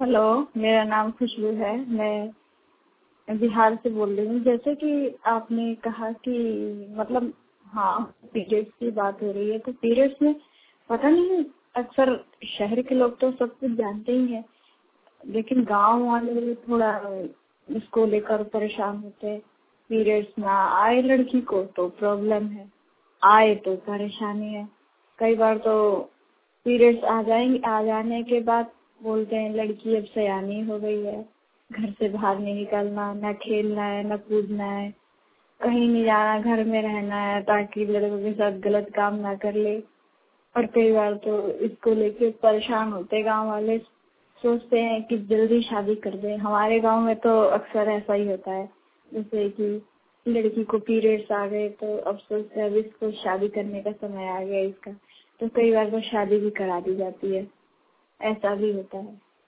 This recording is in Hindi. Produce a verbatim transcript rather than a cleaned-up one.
हेलो, मेरा नाम खुशबू है। मैं बिहार से बोल रही हूँ। जैसे कि आपने कहा कि मतलब हाँ, पीरियड्स की बात हो रही है, तो पीरियड्स में पता नहीं, अक्सर शहर के लोग तो सब कुछ जानते ही हैं, लेकिन गांव वाले थोड़ा इसको लेकर परेशान होते हैं। पीरियड्स ना आए लड़की को तो प्रॉब्लम है, आए तो परेशानी है। कई बार तो पीरियड्स आ जाएंगे, आ जाने के बाद बोलते हैं लड़की अब सयानी हो गई है, घर से बाहर नहीं निकलना, न खेलना है न कूदना है, कहीं नहीं जाना, घर में रहना है ताकि लड़कों के साथ गलत काम ना कर ले। और कई बार तो इसको लेके परेशान होते गांव वाले, सोचते हैं कि जल्दी शादी कर दें। हमारे गांव में तो अक्सर ऐसा ही होता है, जैसे कि लड़की को पीरियड्स आ गए तो अब सोचते हैं अब इसको शादी करने का समय आ गया इसका, तो कई बार तो शादी भी करा दी जाती है। ऐसा भी होता है।